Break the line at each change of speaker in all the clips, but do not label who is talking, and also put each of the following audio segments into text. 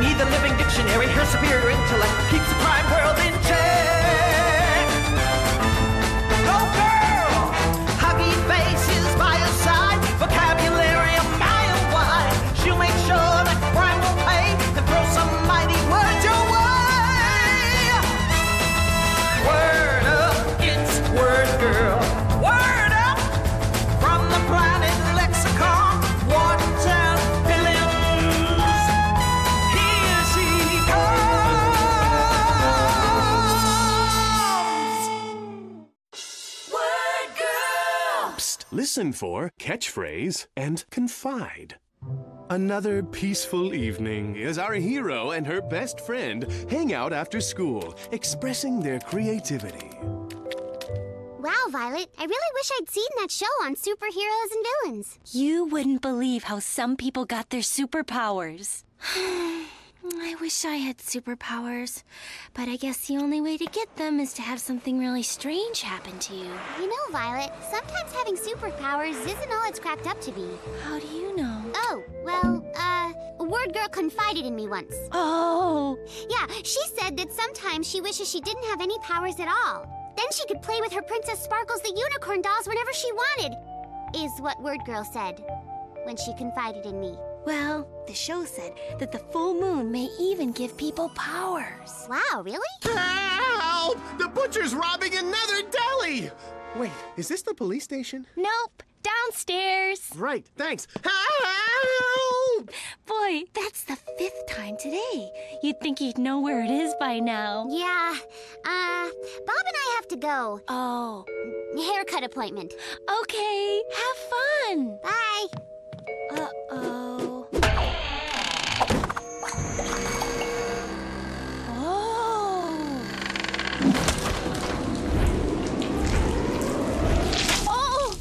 need the living dictionary. Her superior intellect keeps the crime world in check. Go girl! Huggy face is by her side. Vocabulary a mile wide. She'll make sure that crime will pay and throw some mighty words your way. Word up, it's Word Girl. Word up from the planet lexicon. Watertown Villains. Here she comes. Word Girl.
Psst, listen for catchphrase and confide. Another peaceful evening as our hero and her best friend hang out after school, expressing their creativity.
Wow, Violet, I really wish I'd seen that show on superheroes and villains.
You wouldn't believe how some people got their superpowers. I wish I had superpowers, but I guess the only way to get them is to have something really strange happen to you.
You know, Violet, sometimes having superpowers isn't all it's cracked up to be.
How do you know?
Oh, well, a Word Girl confided in me once.
Oh!
Yeah, she said that sometimes she wishes she didn't have any powers at all. Then she could play with her Princess Sparkles the Unicorn dolls whenever she wanted, is what Word Girl said when she confided in me.
Well, the show said that the full moon may even give people powers.
Wow, really?
Help! The butcher's robbing another deli! Wait, is this the police station?
Nope, downstairs.
Right, thanks. Help!
Boy, that's the 5th time today. You'd think you'd know where it is by now.
Yeah, Bob and I have to go.
Oh,
Haircut appointment.
okay. Have fun.
Bye.
Uh-oh. Oh!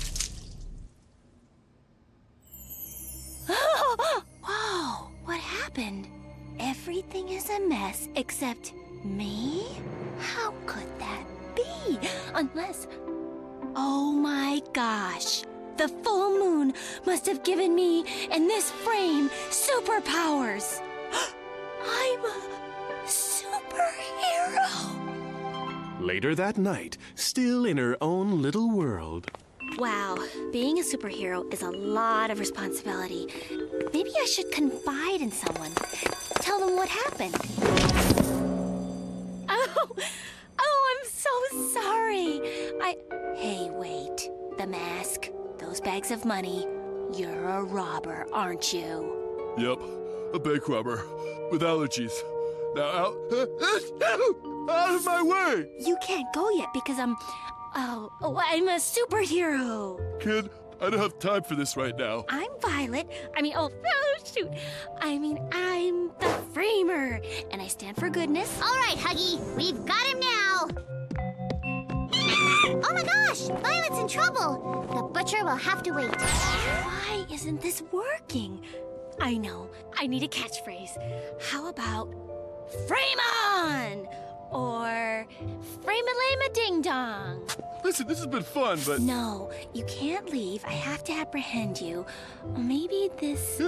Oh! Wow, what happened? Everything is a mess except me? How could that be? Unless... Oh my gosh! The full moon must have given me and this frame superpowers. I'm a superhero.
Later that night, still in her own little world.
Wow, being a superhero is a lot of responsibility. Maybe I should confide in someone. Tell them what happened. Oh, I'm so sorry. Hey, wait. The mask. Those bags of money. You're a robber, aren't you?
Yep, a bank robber with allergies. Now out of my way!
You can't go yet because I'm a superhero.
Kid, I don't have time for this right now.
I'm Violet. I'm the Framer, and I stand for goodness.
All right, Huggy, we've got him now. Oh my gosh, Violet's in trouble. The butcher will have to wait.
Why isn't this working? I know. I need a catchphrase. How about frame on? Or frame-a-lame-a-ding-dong?
Listen, this has been fun, but...
No, you can't leave. I have to apprehend you. Maybe this...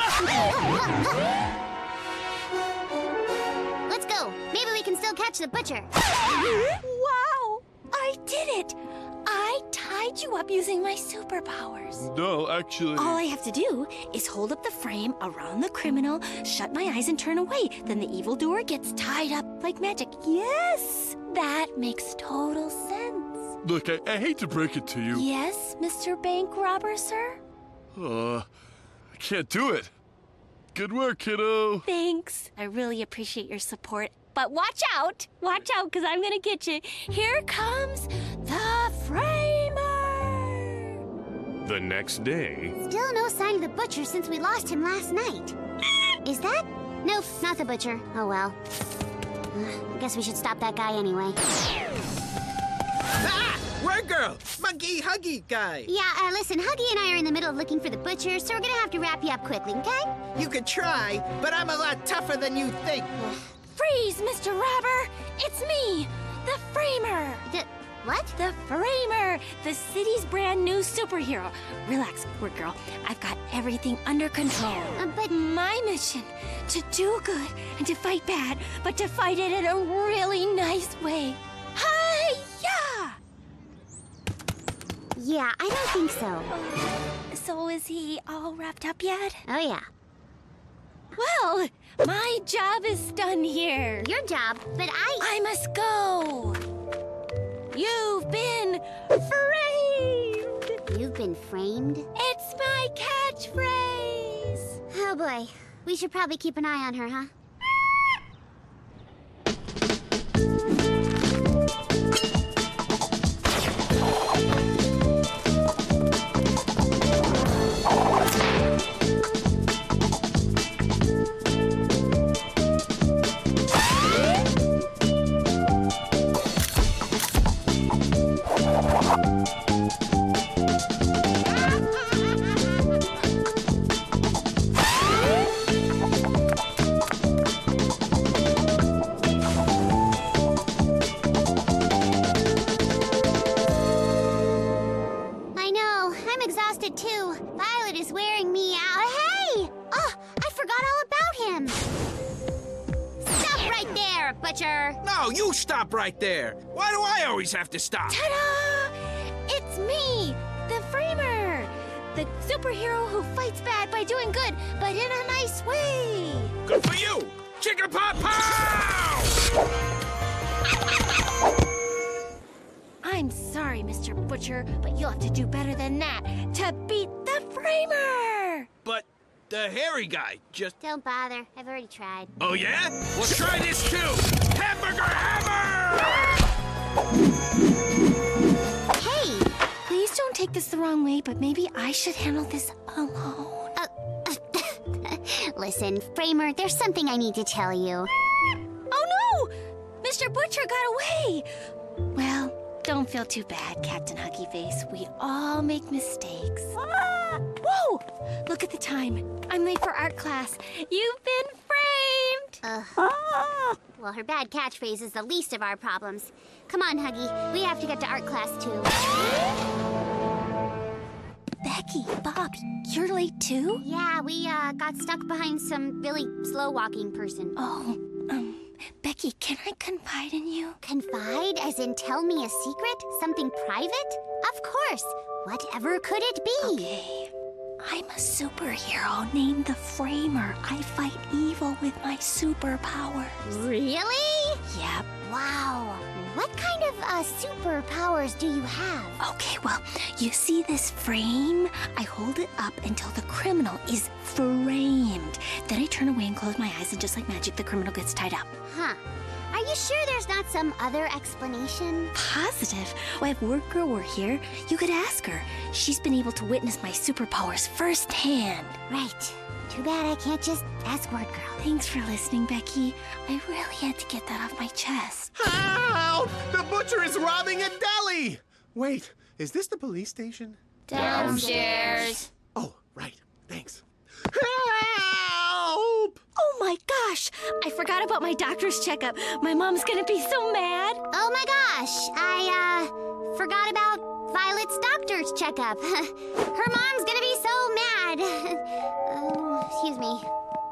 Let's go. Maybe we can still catch the butcher.
Wow! I did it! I tied you up using my superpowers.
No, actually...
All I have to do is hold up the frame around the criminal, shut my eyes and turn away. Then the evildoer gets tied up like magic. Yes! That makes total sense.
Look, I hate to break it to you.
Yes, Mr. Bank Robber, sir?
I can't do it. Good work, kiddo.
Thanks. I really appreciate your support. But watch out! Watch out, because I'm going to get you. Here comes the Framer!
The next day...
Still no sign of the butcher since we lost him last night. Is that? Nope, not the butcher. Oh well. I guess we should stop that guy anyway.
Ah! Word Girl! Monkey Huggy guy!
Yeah, listen, Huggy and I are in the middle of looking for the butcher, so we're gonna have to wrap you up quickly, okay?
You could try, but I'm a lot tougher than you think.
Freeze, Mr. Robber! It's me, the Framer!
What?
The Framer, the city's brand new superhero. Relax, Word Girl. I've got everything under control.
But
My mission, to do good and to fight bad, but to fight it in a really nice way. Hi-ya!
yeah, I don't think so.
So is he all wrapped up yet?
Oh, yeah.
Well, my job is done here.
Your job, but
I must go. You've been framed.
You've been framed?
It's my catchphrase.
Oh, boy. We should probably keep an eye on her, huh? Too. Violet is wearing me out. Hey! Oh, I forgot all about him. Stop right there, Butcher.
No, you stop right there. Why do I always have to stop?
Ta-da! It's me, the Framer. The superhero who fights bad by doing good, but in a nice way.
Good for you! Chicken pot pow!
I'm sorry, Mr. Butcher, but you'll have to do better than that to beat the Framer!
But the hairy guy just...
Don't bother. I've already tried.
Oh, yeah? Well, try this too! Hamburger hammer!
Hey, please don't take this the wrong way, but maybe I should handle this alone.
Listen, Framer, there's something I need to tell you.
Oh, no! Mr. Butcher got away! Well... don't feel too bad, Captain Huggy Face. We all make mistakes. Ah! Whoa! Look at the time. I'm late for art class. You've been framed!
Well, her bad catchphrase is the least of our problems. Come on, Huggy. We have to get to art class, too.
Becky, Bob, you're late too?
Yeah, we got stuck behind some really slow-walking person.
Oh, Becky, can I confide in you?
Confide? As in tell me a secret? Something private? Of course. Whatever could it be?
Okay. I'm a superhero named the Framer. I fight evil with my superpowers.
Really?
Yep.
Wow. What kind of superpowers do you have?
Okay, well, you see this frame? I hold it up until the criminal is framed. Then I turn away and close my eyes, and just like magic, the criminal gets tied up.
Huh. Are you sure there's not some other explanation?
Positive. Well, if Word Girl were here, you could ask her. She's been able to witness my superpowers firsthand.
Right. Too bad I can't just ask Word Girl.
Thanks for listening, Becky. I really had to get that off my chest.
Help! The butcher is robbing a deli! Wait, is this the police station?
Downstairs.
Oh, right. Thanks. Help!
Oh my gosh! I forgot about my doctor's checkup. My mom's gonna be so mad.
Oh my gosh. I forgot about Violet's doctor's checkup. Her mom's gonna be so mad. Oh, excuse me.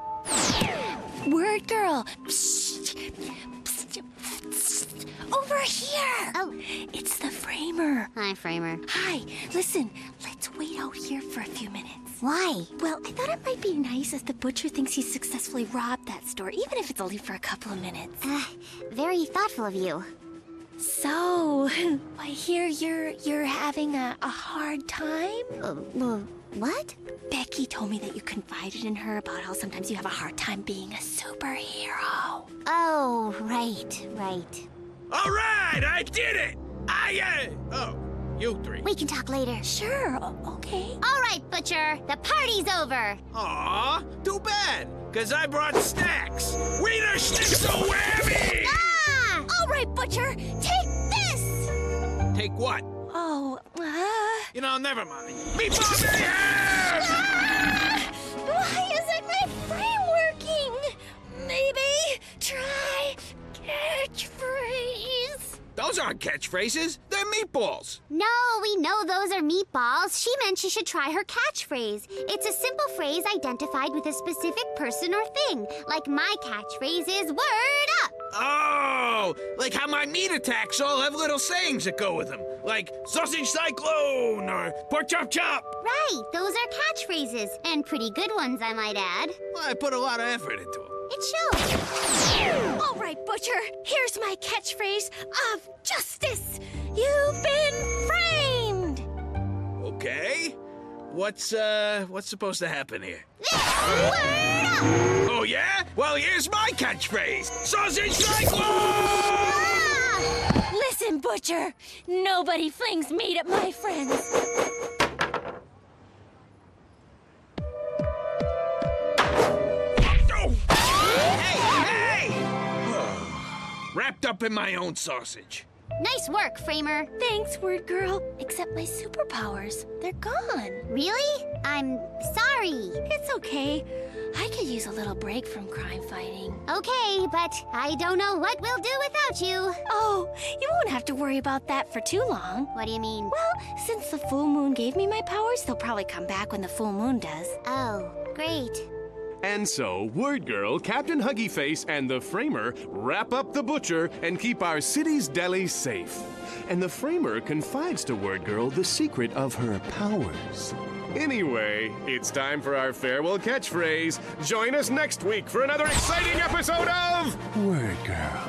Word Girl. Psst. Psst. Psst. Over here.
Oh.
It's the Framer.
Hi, Framer.
Hi. Listen, let's wait out here for a few minutes.
Why?
Well, I thought it might be nice as the butcher thinks he's successfully robbed that store, even if it's only for a couple of minutes.
Very thoughtful of you.
So, I hear you're having a hard time?
What?
Becky told me that you confided in her about how sometimes you have a hard time being a superhero.
Oh, right.
All right, I did it! Oh, you three.
We can talk later.
Sure, okay.
All right, Butcher. The party's over.
Aw, too bad, because I brought snacks. Wiener Schnitzel whammy!
Ah!
All right, Butcher, take this!
Take what?
Oh,
You know, never mind. Meatball mayhem!
Why isn't my frame working? Maybe try catchphrase.
Those aren't catchphrases. They're they're meatballs.
No, we know those are meatballs. She meant she should try her catchphrase. It's a simple phrase identified with a specific person or thing. Like my catchphrase is word up.
Oh, like how my meat attacks all have little sayings that go with them. Like sausage cyclone or pork chop chop.
Right, those are catchphrases. And pretty good ones, I might add.
Well, I put a lot of effort into them.
It shows.
All right, Butcher, here's my catchphrase of justice. You've been framed.
Okay. What's supposed to happen here?
Word up!
Oh, yeah? Well, here's my catchphrase. Sausage cyclone!
Ah!
Listen, Butcher, nobody flings meat at my friends.
Hey! Wrapped up in my own sausage.
Nice work, Framer.
Thanks, Word Girl. Except my superpowers, they're gone.
Really? I'm sorry.
It's okay. I could use a little break from crime fighting.
Okay, but I don't know what we'll do without you.
Oh, you won't have to worry about that for too long.
What do you mean?
Well, since the full moon gave me my powers, they'll probably come back when the full moon does.
Oh, great.
And so, Word Girl, Captain Huggy Face, and the Framer wrap up the butcher and keep our city's deli safe. And the Framer confides to Word Girl the secret of her powers. Anyway, it's time for our farewell catchphrase. Join us next week for another exciting episode of Word Girl.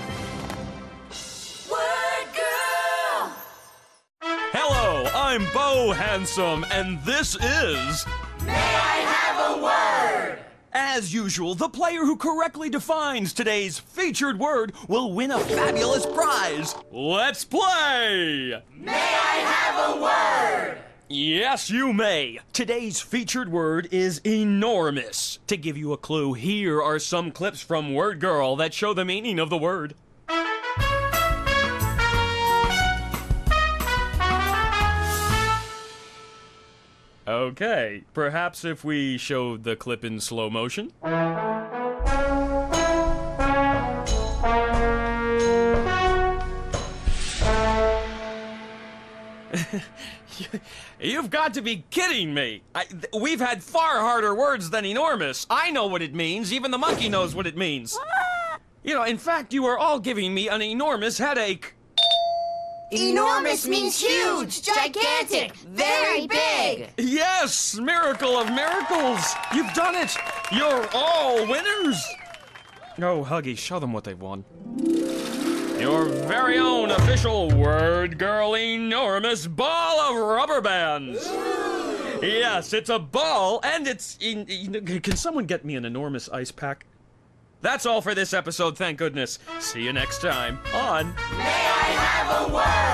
Hello, I'm Bo Handsome, and this is... May I have a word? As usual, the player who correctly defines today's featured word will win a fabulous prize. Let's play! May I have a word? Yes, you may. Today's featured word is enormous. To give you a clue, here are some clips from Word Girl that show the meaning of the word. Okay, perhaps if we showed the clip in slow motion? You've got to be kidding me. We've had far harder words than enormous. I know what it means. Even the monkey knows what it means. You know, in fact, you are all giving me an enormous headache.
Enormous means huge, gigantic, very big.
Yes, miracle of miracles. You've done it. You're all winners. Oh, Huggy, show them what they've won. Your very own official Word Girl enormous ball of rubber bands. Yes, it's a ball, and it's... Can someone get me an enormous ice pack? That's all for this episode, thank goodness. See you next time on... May I have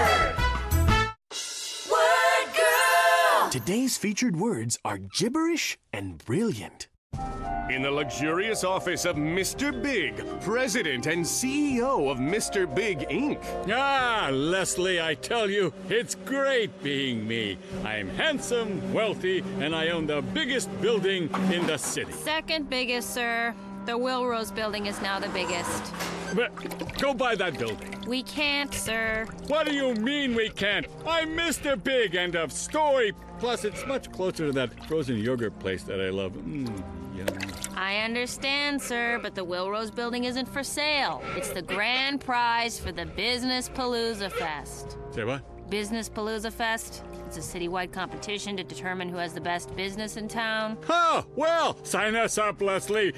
a word?
Word Girl! Today's featured words are gibberish and brilliant. In the luxurious office of Mr. Big, President and CEO of Mr. Big Inc.
Ah, Leslie, I tell you, it's great being me. I'm handsome, wealthy, and I own the biggest building in the city.
Second biggest, sir. The Willrose building is now the biggest.
But go buy that building.
We can't, sir.
What do you mean we can't? I'm Mr. Big, end of story. Plus, it's much closer to that frozen yogurt place that I love. Yum.
I understand, sir, but the Willrose building isn't for sale. It's the grand prize for the Business Palooza Fest.
Say what?
Business Palooza Fest. It's a citywide competition to determine who has the best business in town.
Oh, well, sign us up, Leslie.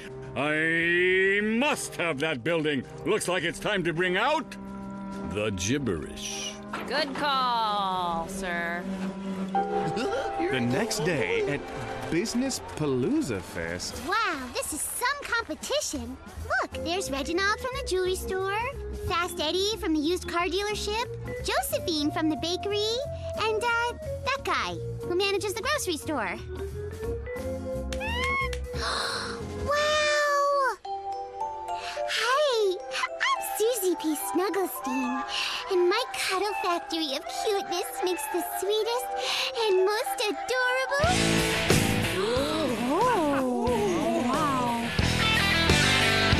I must have that building. Looks like it's time to bring out the gibberish.
Good call, sir.
The next day at Business Palooza Fest.
Wow, this is some competition. Look, there's Reginald from the jewelry store, Fast Eddie from the used car dealership, Josephine from the bakery, and that guy who manages the grocery store. Wow! Hi, I'm Susie P. Snugglestein, and my cuddle factory of cuteness makes the sweetest and most adorable...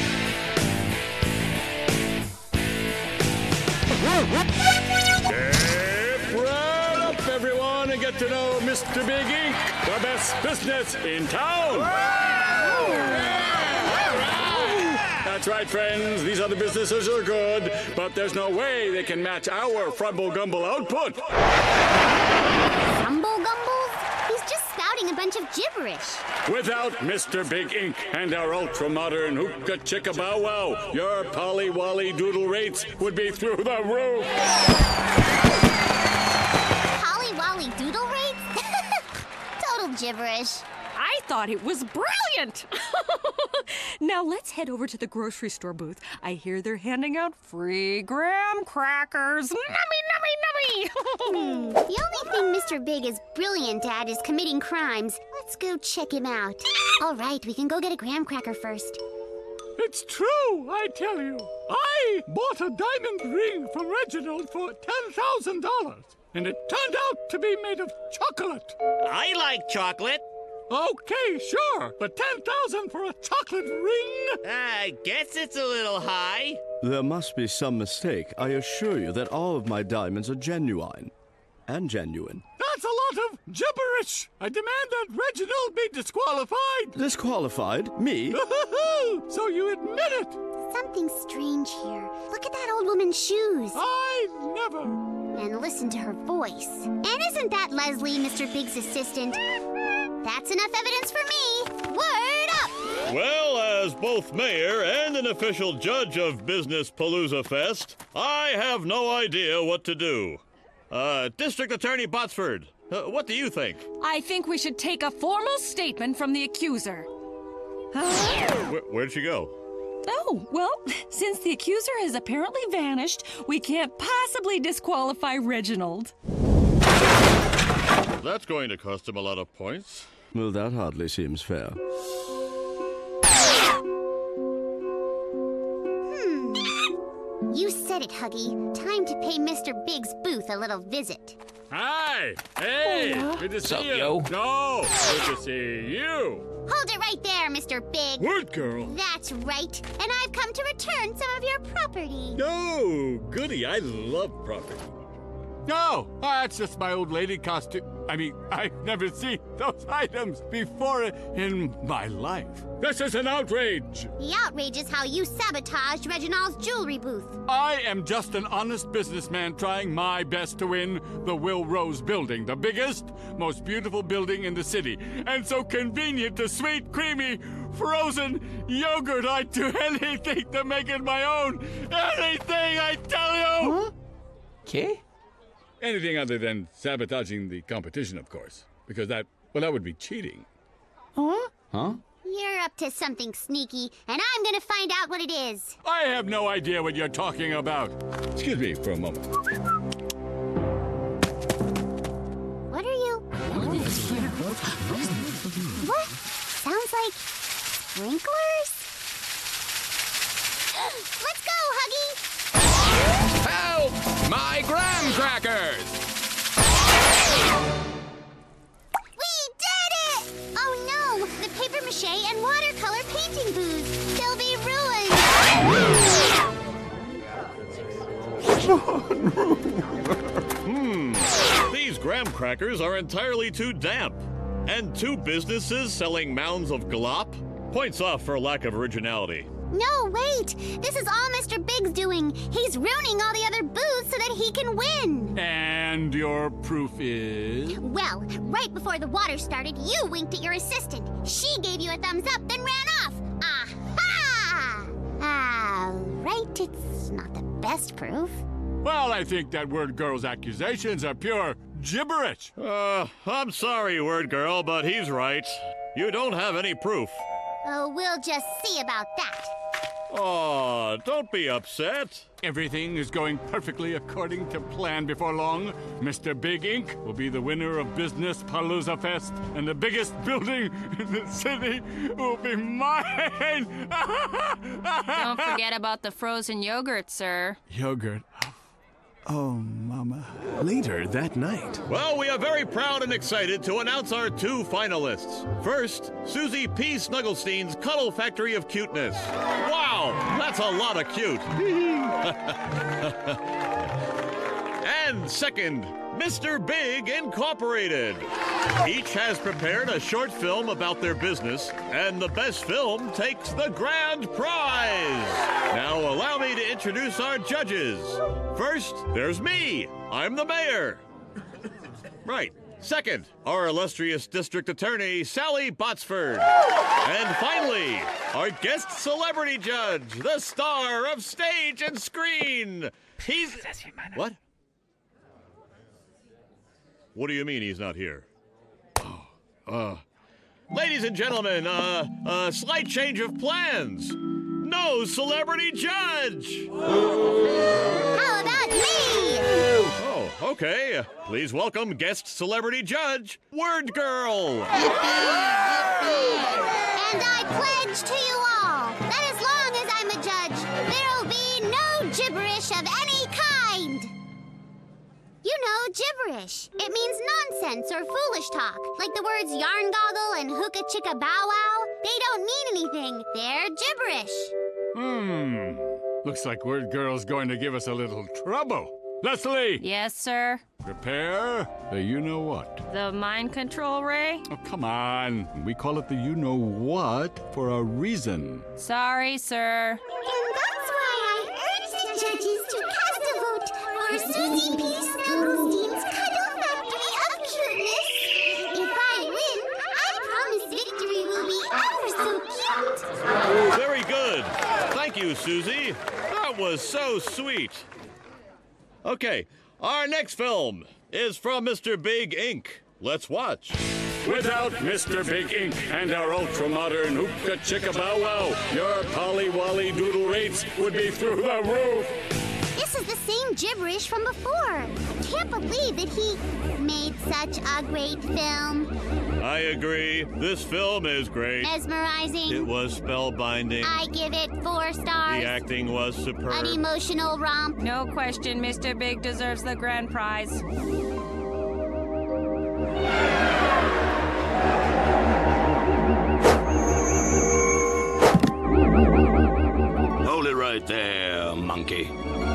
Yeah. Mr. Big Ink, the best business in town. That's right, friends. These other businesses are good, but there's no way they can match our Frumble Gumble output.
Grumble Gumbles? He's just spouting a bunch of gibberish.
Without Mr. Big Ink and our ultra-modern hookah chicka bow wow, your Polly Wally doodle rates would be through the roof.
Polly Wally doodle rates? Total gibberish.
I thought it was brilliant! Now let's head over to the grocery store booth. I hear they're handing out free graham crackers. Nummy, nummy, nummy!
The only thing Mr. Big is brilliant at is committing crimes. Let's go check him out. All right, we can go get a graham cracker first.
It's true, I tell you. I bought a diamond ring from Reginald for $10,000, and it turned out to be made of chocolate.
I like chocolate.
Okay, sure, but $10,000 for a chocolate ring?
I guess it's a little high.
There must be some mistake. I assure you that all of my diamonds are genuine. And genuine.
That's a lot of gibberish. I demand that Reginald be disqualified.
Disqualified? Me?
So you admit it?
Something strange here. Look at that old woman's shoes.
I never.
And listen to her voice. And isn't that Leslie, Mr. Big's assistant? That's enough evidence for me. Word up!
Well, as both mayor and an official judge of Business Palooza Fest, I have no idea what to do. District Attorney Botsford, what do you think?
I think we should take a formal statement from the accuser.
Where'd she go?
Oh, well, since the accuser has apparently vanished, we can't possibly disqualify Reginald.
That's going to cost him a lot of points.
Well, that hardly seems fair.
You said it, Huggy. Time to pay Mr. Big's booth a little visit.
Hi! Hey! Good to see you.
Yo?
No! Good to see you!
Hold it right there, Mr. Big.
Word girl!
That's right. And I've come to return some of your property.
Oh, goody. I love property. No, that's just my old lady costume. I mean, I've never seen those items before in my life. This is an outrage.
The outrage is how you sabotaged Reginald's jewelry booth.
I am just an honest businessman trying my best to win the Will Rose building, the biggest, most beautiful building in the city. And so convenient to sweet, creamy, frozen yogurt. I'd do anything to make it my own. Anything, I tell you.
Huh? Okay.
Anything other than sabotaging the competition, of course. Because that would be cheating.
Huh? Huh?
You're up to something sneaky, and I'm gonna find out what it is.
I have no idea what you're talking about. Excuse me for a moment.
What are you? What? Sounds like sprinklers? Let's go, Huggy!
Help! My graham crackers!
We did it! Oh no! The papier-mâché and watercolor painting booths. They'll be ruined.
These graham crackers are entirely too damp. And two businesses selling mounds of glop? Points off for lack of originality.
No, wait! This is all Mr. Big's doing. He's ruining all the other booths so that he can win.
And your proof is?
Well, right before the water started, you winked at your assistant. She gave you a thumbs up, then ran off. Aha! Right, it's not the best proof.
Well, I think that Word Girl's accusations are pure gibberish.
I'm sorry, Word Girl, but he's right. You don't have any proof.
Oh, we'll just see about that.
Aw, don't be upset.
Everything is going perfectly according to plan before long. Mr. Big Ink will be the winner of Business Palooza Fest, and the biggest building in the city will be mine!
Don't forget about the frozen yogurt, sir.
Yogurt. Oh, Mama. Later that night.
Well, we are very proud and excited to announce our two finalists. First, Susie P. Snugglestein's Cuddle Factory of Cuteness. Wow, that's a lot of cute. And second, Mr. Big Incorporated. Each has prepared a short film about their business, and the best film takes the grand prize. Now allow me to introduce our judges. First, there's me. I'm the mayor. Right. Second, our illustrious district attorney, Sally Botsford. And finally, our guest celebrity judge, the star of stage and screen. He's... What? What do you mean he's not here? Ladies and gentlemen, slight change of plans. No celebrity judge!
How about me?
Oh, okay. Please welcome guest celebrity judge, Word Girl.
And I pledge to you all that as long as I'm a judge, there'll be no gibberish of any kind. You know, gibberish. It means nonsense or foolish talk, like the words yarn goggle and hookah chicka bow wow. They don't mean anything. They're gibberish.
Looks like Word Girl's going to give us a little trouble. Leslie!
Yes, sir?
Prepare the you-know-what.
The mind control ray?
Oh, come on. We call it the you-know-what for a reason.
Sorry, sir.
And that's why I urge the judges to cast a vote for Susie P. Snugglestein's Cuddle Factory of Cuteness. If I win, I promise victory will be ever so cute.
Very good. Thank you, Susie. That was so sweet. Okay, our next film is from Mr. Big Inc. Let's watch.
Without Mr. Big Inc. and our ultra-modern hookah chicka bow wow, your polly-wally doodle rates would be through the roof.
This is the same gibberish from before. I can't believe that he made such a great film.
I agree. This film is great.
Mesmerizing.
It was spellbinding.
I give it 4 stars.
The acting was superb.
An emotional romp.
No question, Mr. Big deserves the grand prize.
Hold it right there, monkey.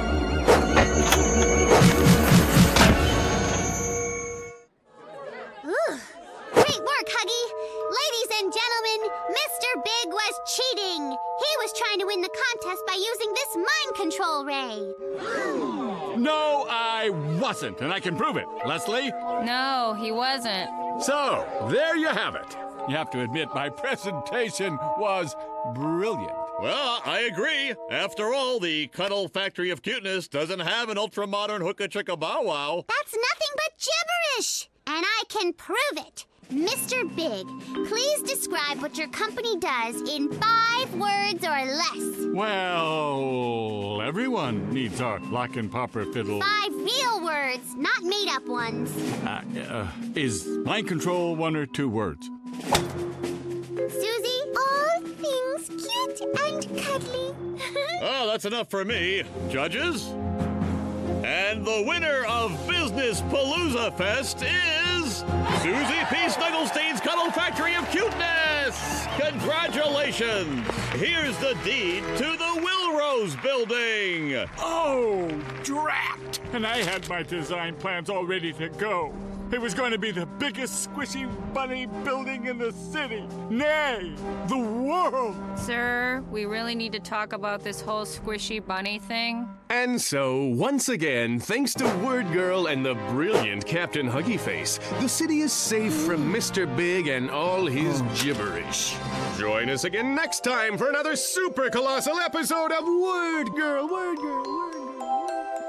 Great work, Huggy. Ladies and gentlemen, Mr. Big was cheating. He was trying to win the contest by using this mind control ray.
No, I wasn't, and I can prove it. Leslie?
No, he wasn't.
So, there you have it. You have to admit my presentation was brilliant.
Well, I agree. After all, the Cuddle Factory of Cuteness doesn't have an ultra-modern hookah chicka bow wow.
That's nothing but gibberish. And I can prove it. Mr. Big, please describe what your company does in 5 words or less.
Well, everyone needs our lock and popper fiddle.
5 real words, not made-up ones.
Is mind control 1 or 2 words?
Susie, all things cute and cuddly.
Oh, that's enough for me. Judges? And the winner of Business Palooza Fest is Susie P. Snugglestein's Cuddle Factory of Cuteness! Congratulations! Here's the deed to the Willrose Building!
Oh, drat! And I had my design plans all ready to go. It was going to be the biggest squishy bunny building in the city. Nay, the world!
Sir, we really need to talk about this whole squishy bunny thing.
And so, once again, thanks to Word Girl and the brilliant Captain Huggy Face, the city is safe from Mr. Big and all his gibberish. Join us again next time for another super colossal episode of Word Girl, Word Girl, Word Girl.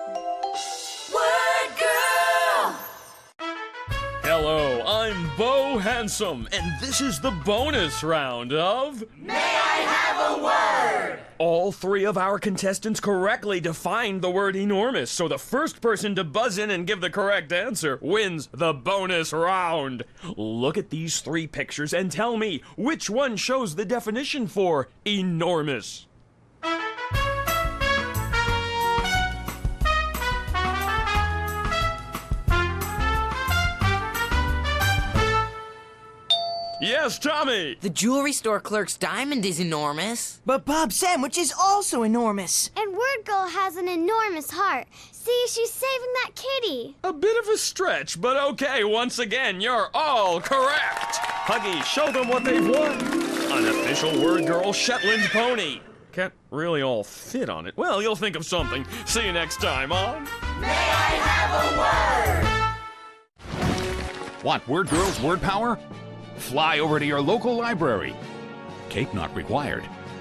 Word Girl!
Hello, I'm Bo Handsome, and this is the bonus round of...
May I have a word?
All 3 of our contestants correctly defined the word enormous, so the first person to buzz in and give the correct answer wins the bonus round. Look at these 3 pictures and tell me which one shows the definition for enormous. Yes, Tommy!
The jewelry store clerk's diamond is enormous.
But Bob's sandwich is also enormous.
And Word Girl has an enormous heart. See, she's saving that kitty.
A bit of a stretch, but okay, once again, you're all correct. Huggy, show them what they've won. An official Word Girl Shetland pony. Can't really all fit on it. Well, you'll think of something. See you next time on
May I Have a Word?
Want Word Girl's word power? Fly over to your local library. Cape not required.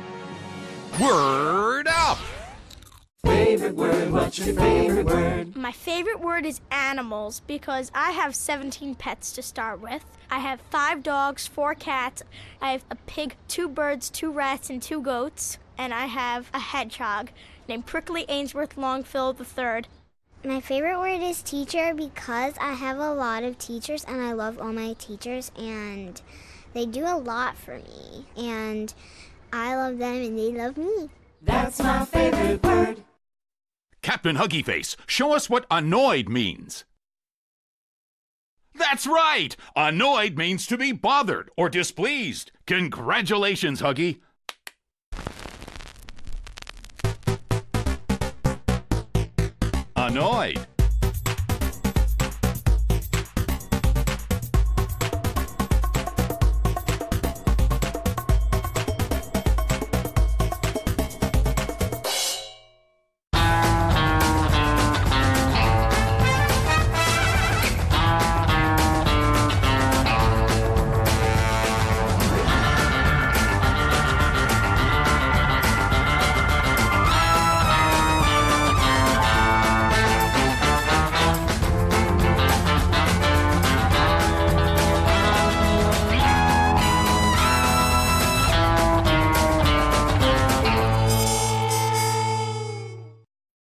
Word up!
Favorite word, what's your favorite word?
My favorite word is animals because I have 17 pets to start with. I have 5 dogs, 4 cats. I have a pig, 2 birds, 2 rats, and 2 goats. And I have a hedgehog named Prickly Ainsworth Longfill III.
My favorite word is teacher because I have a lot of teachers and I love all my teachers and they do a lot for me. And I love them and they love me.
That's my favorite word.
Captain Huggy Face, show us what annoyed means. That's right! Annoyed means to be bothered or displeased. Congratulations, Huggy. Annoyed.